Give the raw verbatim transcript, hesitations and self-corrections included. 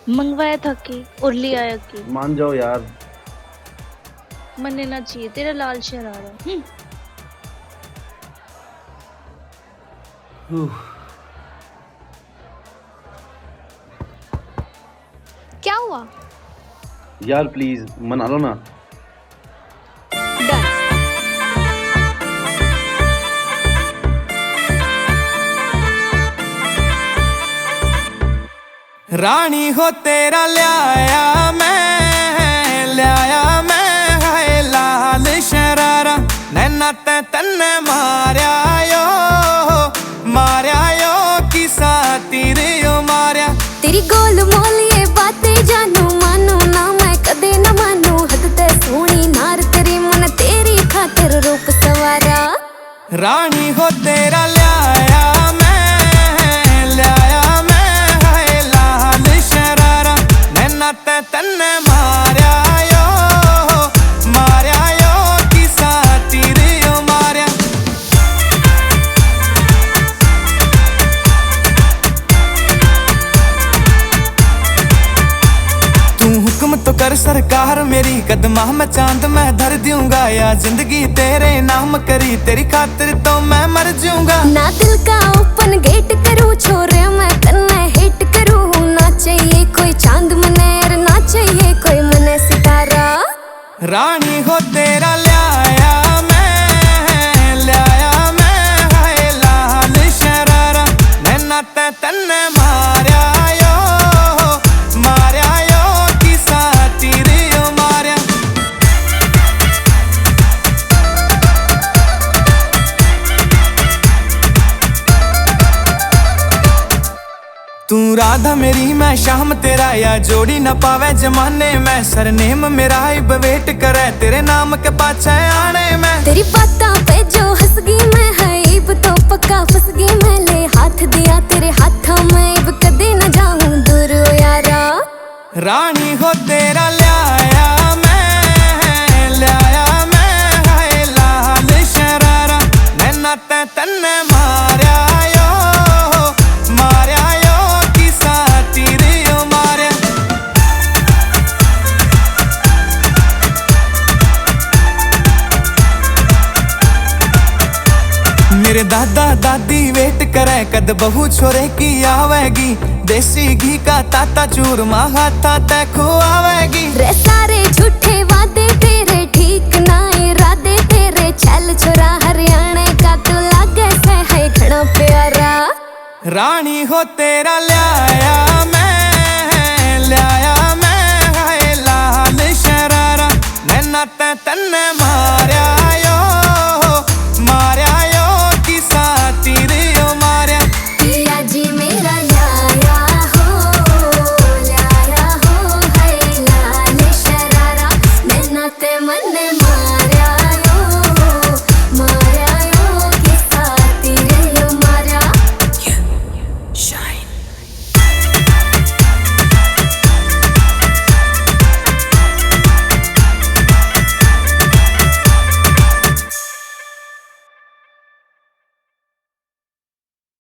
मंगवाया था कि और ले आया कि। मान जाओ यार। मनना ना चाहिए, तेरा लाल शरारा। क्या हुआ यार प्लीज मना लो ना। डन। रानी हो तेरा ल्याया मैं, ल्याया मैं हाय लाल शरारा। नैना ते तन्ने मारया यो, मारया यो किसा तीर यो मारया। तेरी गोल मोल ये बातें जानू मानू ना मैं कदे न मानू। हद ते सोनी नार तेरी मन तेरी खातिर रूप सवारा। रानी हो तेरा ल्याया मैं, ल्याया मैं हाय लाल शरारा। नैना ते तन्ने मारया यो, मारया यो किसा तीर यो मारया। तू हुक्म तो कर सरकार मेरी, कदमां में चांद मैं धर दूंगा। या जिंदगी तेरे नाम करी, तेरी खातिर तो मैं मर जाऊंगा। ना दिल का ओपन गेट करूँ छोरे मैं तन्ने हिट करूँ। ना चाहिए कोई चांद मने और ना चाहिए कोई मने सितारा। रानी हो तेरा ल्याया मैं, ल्याया मैं हाय लाल शरारा। नैना ते तन्ने मारया यो, मारया यो किसा तीर यो मारया। तू राधा मेरी मैं शाम तेरा, या जोड़ी न पावे जमाने में। सरनेम मेरा इब वेट करे, तेरे नाम के पाछे आने में। तेरी बातों पे जो हंस गई मैं है इब तो पक्का फंस गई मैं। ले हाथ दिया तेरे हाथों में इब कदे न जाऊं दूर ओ यारा। रानी हो तेरा ल्याया मैं, ल्याया मैं हाय लाल शरारा। नैना ते तन्ने मारया यो, मारया यो किसा तीर यो मारया। मेरे दादा दादी वेट करे, कद बहू छोरे की आवेगी। देसी घी का ताता चूरमा हाथा ते खुआवेगी। रे सारे झूठे वादे तेरे ठीक ना इरादे तेरे। छल छोरा हरियाणा का तू लागे से है घना प्यारा। रानी हो तेरा ल्याया मैं, ल्याया मैं हाय लाल शरारा। नैना ते तन्ने मारया यो, मारया यो किसा तीर यो मारया। पिया जी मेरा ल्याया हो, ल्याया हो है लाल शरारा। नैना ते मन